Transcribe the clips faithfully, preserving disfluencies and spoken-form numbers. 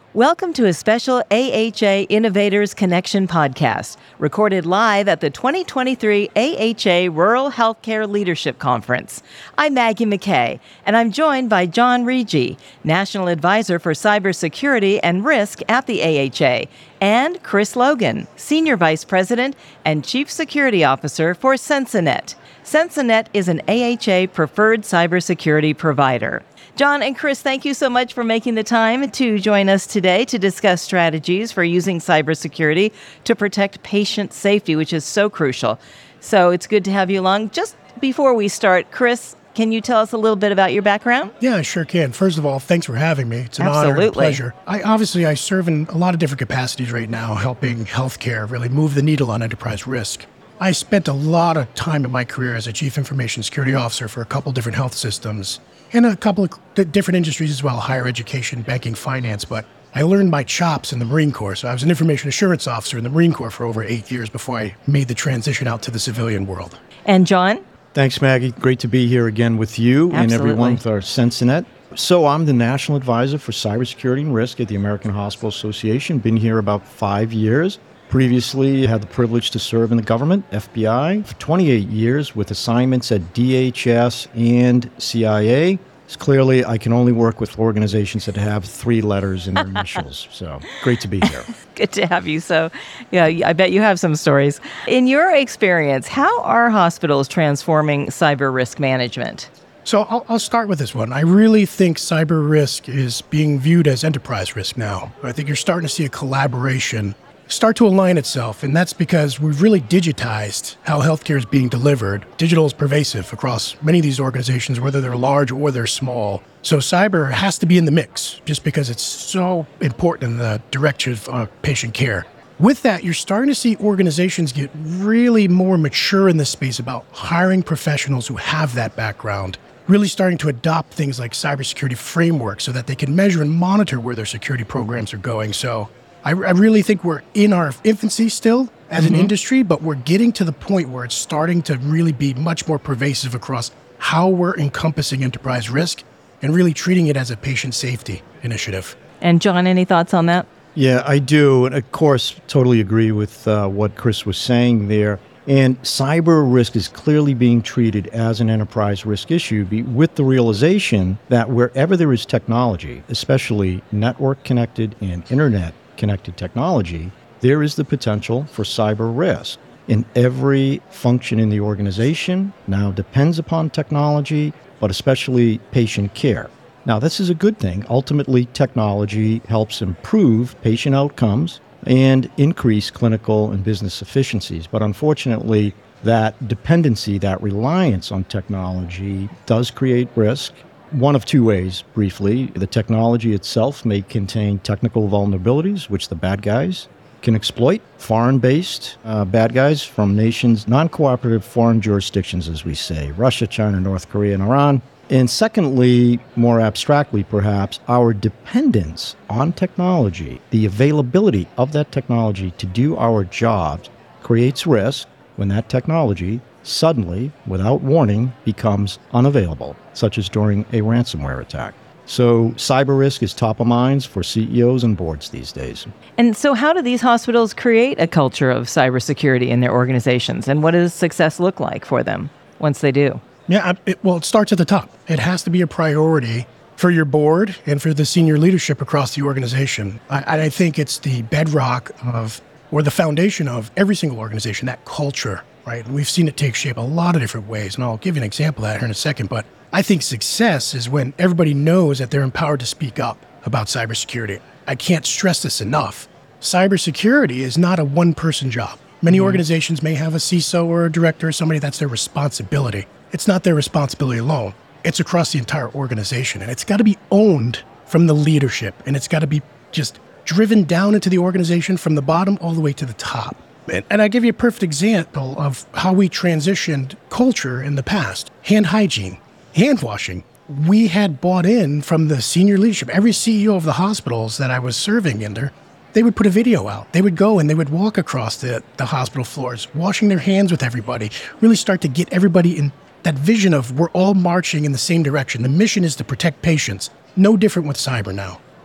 Welcome to a special A H A Innovators Connection podcast, recorded live at the twenty twenty-three A H A Rural Healthcare Leadership Conference. I'm Maggie McKay, and I'm joined by John Rigi, National Advisor for Cybersecurity and Risk at the A H A, and Chris Logan, Senior Vice President and Chief Security Officer for Sensinet. Sensinet is an A H A preferred cybersecurity provider. John and Chris, thank you so much for making the time to join us today to discuss strategies for using cybersecurity to protect patient safety, which is so crucial. So it's good to have you along. Just before we start, Chris, can you tell us a little bit about your background? Yeah, I sure can. First of all, thanks for having me. It's an Absolutely. honor and a pleasure. I obviously I serve in a lot of different capacities right now, helping healthcare really move the needle on enterprise risk. I spent a lot of time in my career as a chief information security officer for a couple different health systems and a couple of different industries as well, higher education, banking, finance. But I learned my chops in the Marine Corps. So I was an information assurance officer in the Marine Corps for over eight years before I made the transition out to the civilian world. And John? Thanks, Maggie. Great to be here again with you Absolutely. and everyone with our Sensinet. So I'm the National Advisor for Cybersecurity and Risk at the American Hospital Association. Been here about five years. Previously, I had the privilege to serve in the government, F B I, for twenty-eight years with assignments at D H S and C I A. It's clearly, I can only work with organizations that have three letters in their initials. So great to be here. Good to have you. So, yeah, I bet you have some stories. In your experience, how are hospitals transforming cyber risk management? So I'll, I'll start with this one. I really think cyber risk is being viewed as enterprise risk now. I think you're starting to see a collaboration start to align itself, and that's because we've really digitized how healthcare is being delivered. Digital is pervasive across many of these organizations, whether they're large or they're small. So cyber has to be in the mix just because it's so important in the direction of uh, patient care. With that, you're starting to see organizations get really more mature in this space about hiring professionals who have that background, really starting to adopt things like cybersecurity frameworks so that they can measure and monitor where their security programs are going. So I, I really think we're in our infancy still as mm-hmm. an industry, but we're getting to the point where it's starting to really be much more pervasive across how we're encompassing enterprise risk and really treating it as a patient safety initiative. And John, any thoughts on that? Yeah, I do. And of course, totally agree with uh, what Chris was saying there. And cyber risk is clearly being treated as an enterprise risk issue be, with the realization that wherever there is technology, especially network-connected and internet-connected technology, there is the potential for cyber risk. And every function in the organization now depends upon technology, but especially patient care. Now, this is a good thing. Ultimately, technology helps improve patient outcomes and increase clinical and business efficiencies. But unfortunately, that dependency, that reliance on technology does create risk. One of two ways, briefly. The technology itself may contain technical vulnerabilities, which the bad guys can exploit. Foreign-based uh, bad guys from nations, non-cooperative foreign jurisdictions, as we say, Russia, China, North Korea, and Iran. And secondly, more abstractly perhaps, our dependence on technology, the availability of that technology to do our jobs creates risk when that technology suddenly, without warning, becomes unavailable, such as during a ransomware attack. So cyber risk is top of mind for C E Os and boards these days. And so how do these hospitals create a culture of cybersecurity in their organizations? And what does success look like for them once they do? Yeah, it, well, it starts at the top. It has to be a priority for your board and for the senior leadership across the organization. I, I think it's the bedrock of, or the foundation of every single organization, that culture, right? And we've seen it take shape a lot of different ways, and I'll give you an example of that here in a second. But I think success is when everybody knows that they're empowered to speak up about cybersecurity. I can't stress this enough. Cybersecurity is not a one-person job. Many mm-hmm. organizations may have a C I S O or a director or somebody that's their responsibility. It's not their responsibility alone. It's across the entire organization, and it's got to be owned from the leadership, and it's got to be just driven down into the organization from the bottom all the way to the top. And, and I give you a perfect example of how we transitioned culture in the past. Hand hygiene, hand washing. We had bought in from the senior leadership. Every C E O of the hospitals that I was serving under, they would put a video out. They would go and they would walk across the, the hospital floors, washing their hands with everybody, really start to get everybody in that vision of we're all marching in the same direction. The mission is to protect patients. No different with cyber now.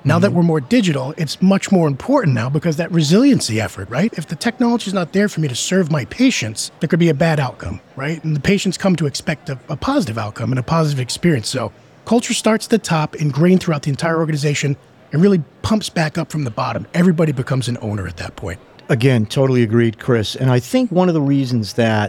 Now that we're more digital, it's much more important now because that resiliency effort, right? If the technology is not there for me to serve my patients, there could be a bad outcome, right? And the patients come to expect a, a positive outcome and a positive experience. So culture starts at the top, ingrained throughout the entire organization, and really pumps back up from the bottom. Everybody becomes an owner at that point. Again, totally agreed, Chris. And I think one of the reasons that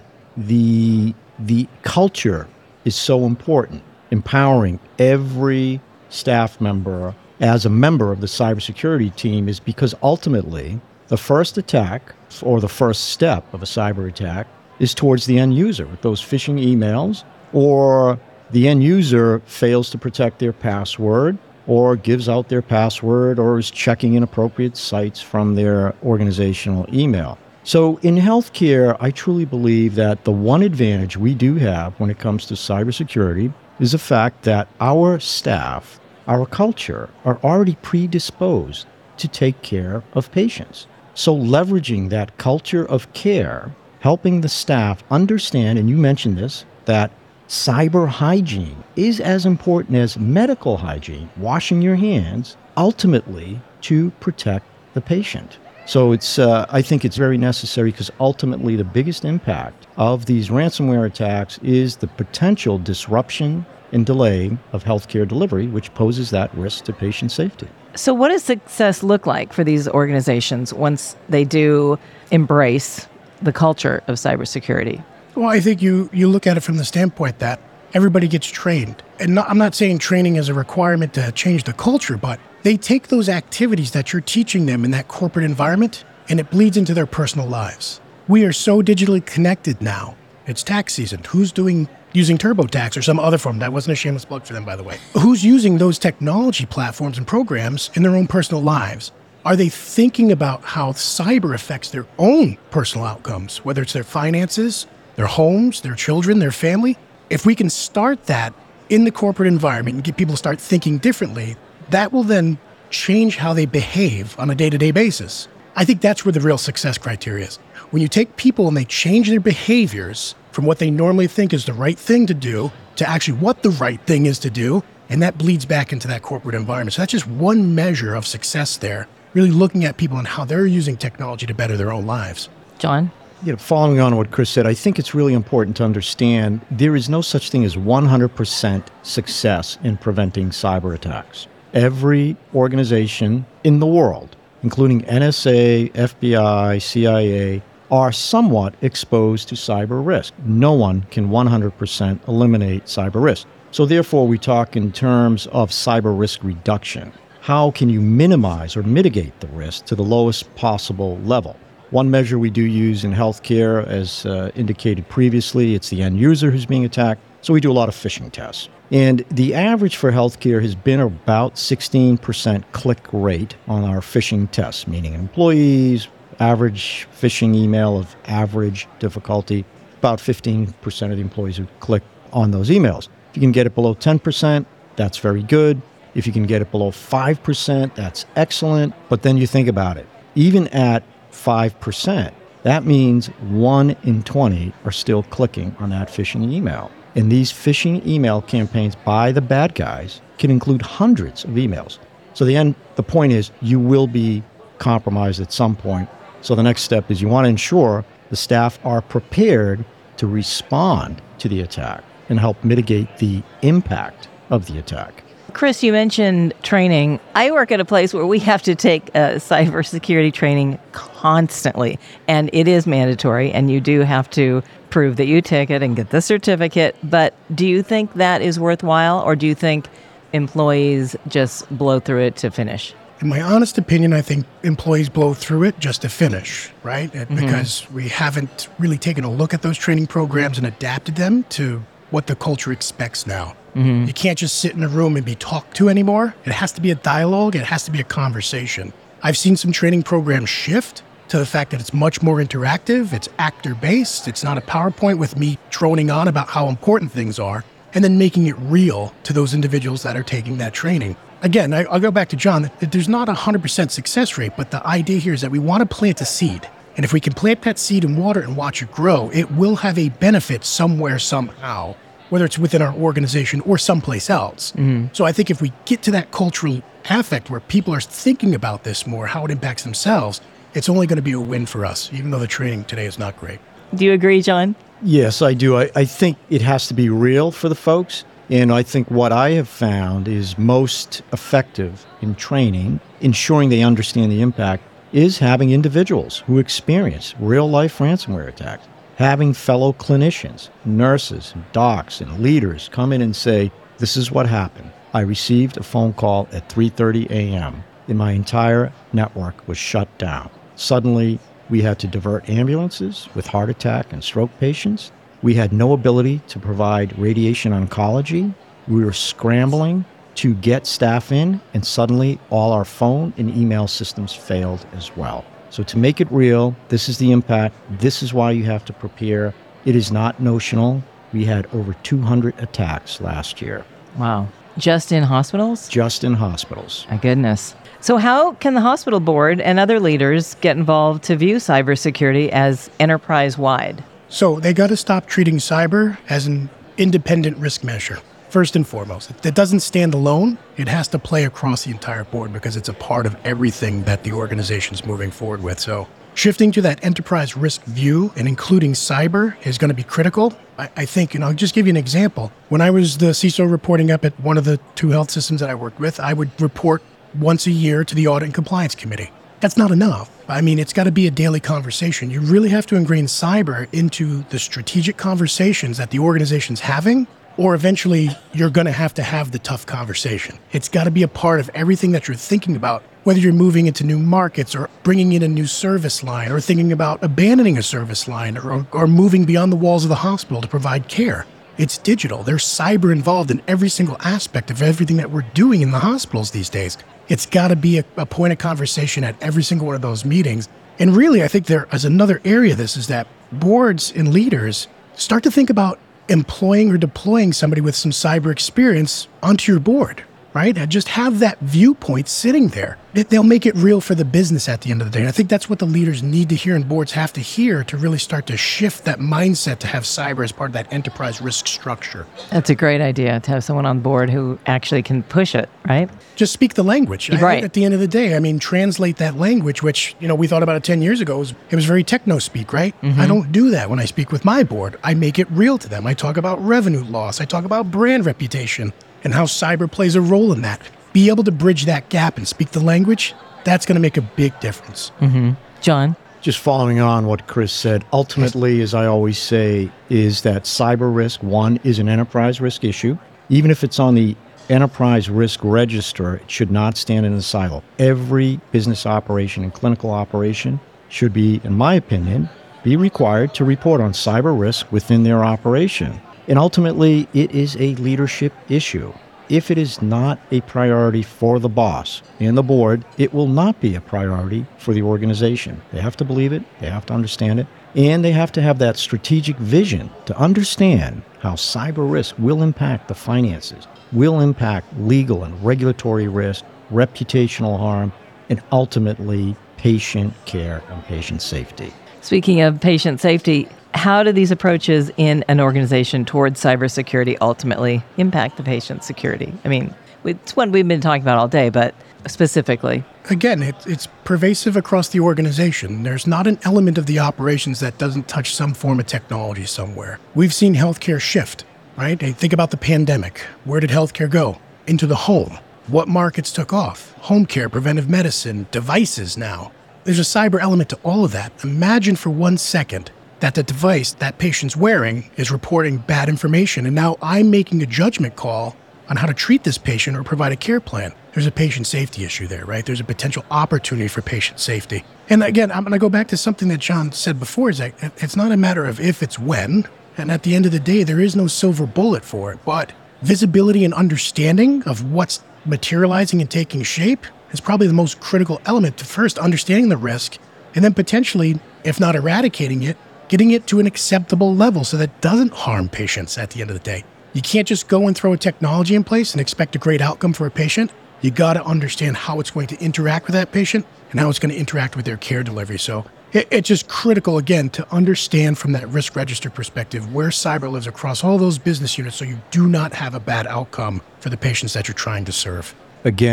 the the culture is so important, empowering every staff member as a member of the cybersecurity team, is because ultimately the first attack or the first step of a cyber attack is towards the end user with those phishing emails, or the end user fails to protect their password or gives out their password or is checking inappropriate sites from their organizational email. So in healthcare, I truly believe that the one advantage we do have when it comes to cybersecurity is the fact that our staff, our culture, are already predisposed to take care of patients. So leveraging that culture of care, helping the staff understand, and you mentioned this, that cyber hygiene is as important as medical hygiene, washing your hands, ultimately to protect the patient. So it's, uh, I think it's very necessary because ultimately the biggest impact of these ransomware attacks is the potential disruption and delay of healthcare delivery, which poses that risk to patient safety. So what does success look like for these organizations once they do embrace the culture of cybersecurity? Well, I think you, you look at it from the standpoint that everybody gets trained. And not, I'm not saying training is a requirement to change the culture, but they take those activities that you're teaching them in that corporate environment and it bleeds into their personal lives. We are so digitally connected now. It's tax season. Who's doing using TurboTax or some other form? That wasn't a shameless plug for them, by the way. Who's using those technology platforms and programs in their own personal lives? Are they thinking about how cyber affects their own personal outcomes, whether it's their finances, their homes, their children, their family? If we can start that in the corporate environment and get people to start thinking differently, that will then change how they behave on a day-to-day basis. I think that's where the real success criteria is. When you take people and they change their behaviors from what they normally think is the right thing to do to actually what the right thing is to do, and that bleeds back into that corporate environment. So that's just one measure of success there, really looking at people and how they're using technology to better their own lives. John? You know, following on what Chris said, I think it's really important to understand there is no such thing as one hundred percent success in preventing cyber attacks. Every organization in the world, including N S A, F B I, C I A, are somewhat exposed to cyber risk. No one can one hundred percent eliminate cyber risk. So therefore, we talk in terms of cyber risk reduction. How can you minimize or mitigate the risk to the lowest possible level? One measure we do use in healthcare, as uh, indicated previously, it's the end user who's being attacked. So we do a lot of phishing tests. And the average for healthcare has been about sixteen percent click rate on our phishing tests, meaning employees, average phishing email of average difficulty, about fifteen percent of the employees who click on those emails. If you can get it below ten percent, that's very good. If you can get it below five percent, that's excellent. But then you think about it. Even at five percent, that means one in twenty are still clicking on that phishing email. And these phishing email campaigns by the bad guys can include hundreds of emails. So the end, the point is you will be compromised at some point. So the next step is you want to ensure the staff are prepared to respond to the attack and help mitigate the impact of the attack. Chris, you mentioned training. I work at a place where we have to take uh, cybersecurity training constantly, and it is mandatory, and you do have to prove that you take it and get the certificate. But do you think that is worthwhile, or do you think employees just blow through it to finish? In my honest opinion, I think employees blow through it just to finish, right? Mm-hmm. Because we haven't really taken a look at those training programs and adapted them to what the culture expects now. Mm-hmm. You can't just sit in a room and be talked to anymore. It has to be a dialogue. It has to be a conversation. I've seen some training programs shift to the fact that it's much more interactive. It's actor-based. It's not a PowerPoint with me droning on about how important things are and then making it real to those individuals that are taking that training. Again, I, I'll go back to John. There's not a one hundred percent success rate, but the idea here is that we want to plant a seed. And if we can plant that seed in water and watch it grow, it will have a benefit somewhere, somehow, whether it's within our organization or someplace else. Mm-hmm. So I think if we get to that cultural affect where people are thinking about this more, how it impacts themselves, it's only going to be a win for us, even though the training today is not great. Do you agree, John? Yes, I do. I, I think it has to be real for the folks. And I think what I have found is most effective in training, ensuring they understand the impact, is having individuals who experience real-life ransomware attacks, having fellow clinicians, nurses, and docs, and leaders come in and say, this is what happened. I received a phone call at three thirty a.m. and my entire network was shut down. Suddenly, we had to divert ambulances with heart attack and stroke patients. We had no ability to provide radiation oncology. We were scrambling to get staff in, and suddenly all our phone and email systems failed as well. So to make it real, this is the impact. This is why you have to prepare. It is not notional. We had over two hundred attacks last year. Wow. Just in hospitals? Just in hospitals. My goodness. So how can the hospital board and other leaders get involved to view cybersecurity as enterprise-wide? So they got to stop treating cyber as an independent risk measure, first and foremost. It doesn't stand alone. It has to play across the entire board because it's a part of everything that the organization's moving forward with. So shifting to that enterprise risk view and including cyber is going to be critical. I, I think, and I'll just give you an example. When I was the C I S O reporting up at one of the two health systems that I worked with, I would report once a year to the Audit and Compliance Committee. That's not enough. I mean, it's got to be a daily conversation. You really have to ingrain cyber into the strategic conversations that the organization's having, or eventually you're going to have to have the tough conversation. It's got to be a part of everything that you're thinking about, whether you're moving into new markets or bringing in a new service line or thinking about abandoning a service line or, or moving beyond the walls of the hospital to provide care. It's digital. There's cyber involved in every single aspect of everything that we're doing in the hospitals these days. It's got to be a, a point of conversation at every single one of those meetings. And really, I think there is another area of this is that boards and leaders start to think about employing or deploying somebody with some cyber experience onto your board, right? And just have that viewpoint sitting there. It, they'll make it real for the business at the end of the day. And I think that's what the leaders need to hear and boards have to hear to really start to shift that mindset to have cyber as part of that enterprise risk structure. That's a great idea to have someone on board who actually can push it, right? Just speak the language. Right. I, at the end of the day, I mean, translate that language, which, you know, we thought about it ten years ago. It was, it was very techno speak, right? Mm-hmm. I don't do that when I speak with my board. I make it real to them. I talk about revenue loss. I talk about brand reputation and how cyber plays a role in that. Be able to bridge that gap and speak the language, that's going to make a big difference. Mm-hmm. John? Just following on what Chris said, ultimately, as I always say, is that cyber risk, one, is an enterprise risk issue. Even if it's on the enterprise risk register, it should not stand in a silo. Every business operation and clinical operation should be, in my opinion, be required to report on cyber risk within their operation. And ultimately, it is a leadership issue. If it is not a priority for the boss and the board, it will not be a priority for the organization. They have to believe it, they have to understand it, and they have to have that strategic vision to understand how cyber risk will impact the finances, will impact legal and regulatory risk, reputational harm, and ultimately patient care and patient safety. Speaking of patient safety, how do these approaches in an organization towards cybersecurity ultimately impact the patient's security? I mean, it's one we've been talking about all day, but specifically. Again, it, it's pervasive across the organization. There's not an element of the operations that doesn't touch some form of technology somewhere. We've seen healthcare shift, right? Think about the pandemic. Where did healthcare go? Into the home. What markets took off? Home care, preventive medicine, devices now. There's a cyber element to all of that. Imagine for one second that the device that patient's wearing is reporting bad information, and now I'm making a judgment call on how to treat this patient or provide a care plan. There's a patient safety issue there, right? There's a potential opportunity for patient safety. And again, I'm going to go back to something that John said before, is that it's not a matter of if, it's when. And at the end of the day, there is no silver bullet for it, but visibility and understanding of what's materializing and taking shape is probably the most critical element to first understanding the risk, and then potentially, if not eradicating it, getting it to an acceptable level so that it doesn't harm patients at the end of the day. You can't just go and throw a technology in place and expect a great outcome for a patient. You got to understand how it's going to interact with that patient and how it's going to interact with their care delivery. So it, it's just critical, again, to understand from that risk register perspective where cyber lives across all those business units so you do not have a bad outcome for the patients that you're trying to serve. Again,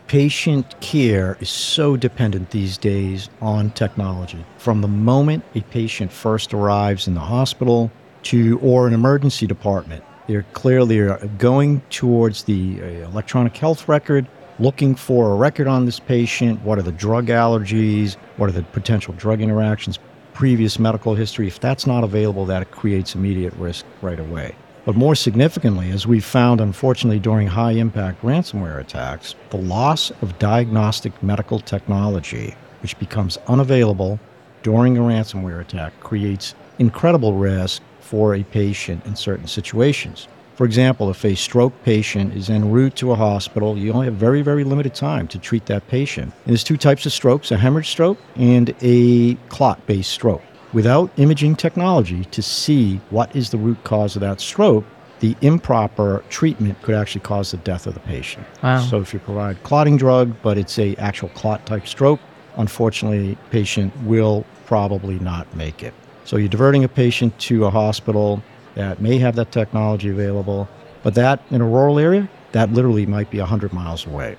Patient care is so dependent these days on technology. From the moment a patient first arrives in the hospital to or an emergency department, they're clearly going towards the electronic health record, looking for a record on this patient. What are the drug allergies? What are the potential drug interactions? Previous medical history. If that's not available, that creates immediate risk right away. But more significantly, as we found, unfortunately, during high-impact ransomware attacks, the loss of diagnostic medical technology, which becomes unavailable during a ransomware attack, creates incredible risk for a patient in certain situations. For example, if a stroke patient is en route to a hospital, you only have very, very limited time to treat that patient. And there's two types of strokes, a hemorrhage stroke and a clot-based stroke. Without imaging technology to see what is the root cause of that stroke, the improper treatment could actually cause the death of the patient. Wow. So if you provide clotting drug, but it's a actual clot-type stroke, unfortunately, patient will probably not make it. So you're diverting a patient to a hospital that may have that technology available, but that in a rural area, that literally might be one hundred miles away.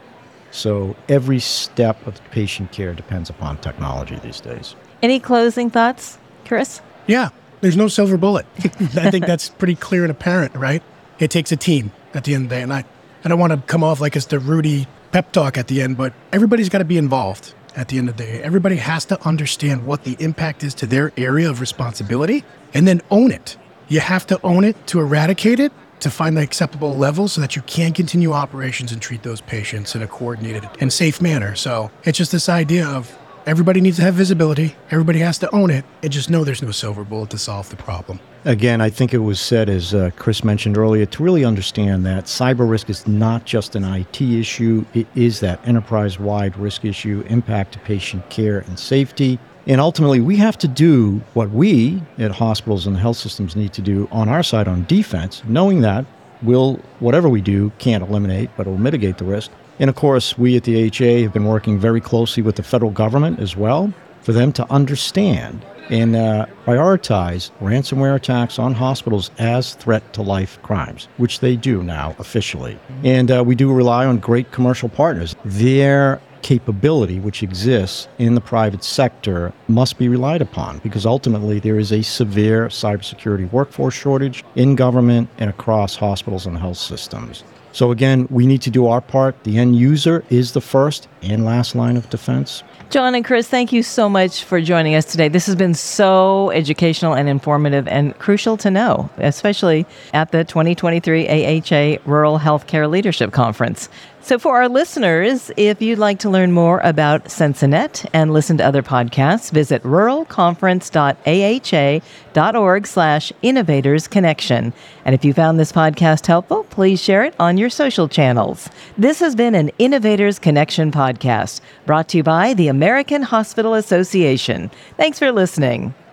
So every step of patient care depends upon technology these days. Any closing thoughts, Chris? Yeah, there's no silver bullet. I think that's pretty clear and apparent, right? It takes a team at the end of the day. And I, I don't want to come off like it's the Rudy pep talk at the end, but everybody's got to be involved at the end of the day. Everybody has to understand what the impact is to their area of responsibility and then own it. You have to own it to eradicate it, to find the acceptable level so that you can continue operations and treat those patients in a coordinated and safe manner. So it's just this idea of everybody needs to have visibility. Everybody has to own it and just know there's no silver bullet to solve the problem. Again, I think it was said, as uh, Chris mentioned earlier, to really understand that cyber risk is not just an I T issue. It is that enterprise-wide risk issue, impact to patient care and safety. And ultimately, we have to do what we at hospitals and health systems need to do on our side on defense, knowing that we'll, whatever we do can't eliminate, but it will mitigate the risk. And of course, we at the A H A have been working very closely with the federal government as well for them to understand and uh, prioritize ransomware attacks on hospitals as threat to life crimes, which they do now officially. And uh, we do rely on great commercial partners. Their capability, which exists in the private sector, must be relied upon because ultimately there is a severe cybersecurity workforce shortage in government and across hospitals and health systems. So again, we need to do our part. The end user is the first and last line of defense. John and Chris, thank you so much for joining us today. This has been so educational and informative and crucial to know, especially at the twenty twenty-three A H A Rural Healthcare Leadership Conference. So for our listeners, if you'd like to learn more about Sensinet and listen to other podcasts, visit ruralconference.aha.org slash innovators connection. And if you found this podcast helpful, please share it on your social channels. This has been an Innovators Connection podcast brought to you by the American Hospital Association. Thanks for listening.